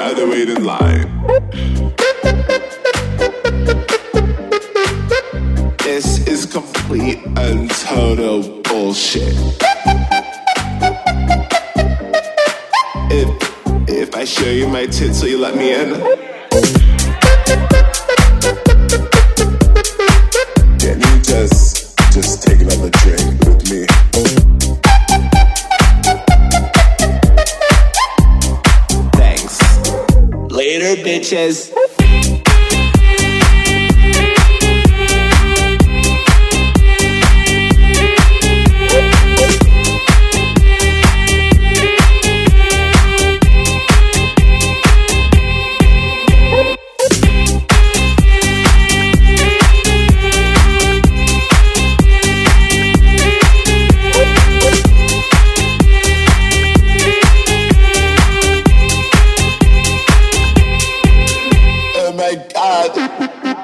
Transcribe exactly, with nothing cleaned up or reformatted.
gotta wait in line. This is complete and total bullshit. If if I show you my tits, will you let me in? Can you just just take another drink with me? Thanks. Later, bitches. Oh my God.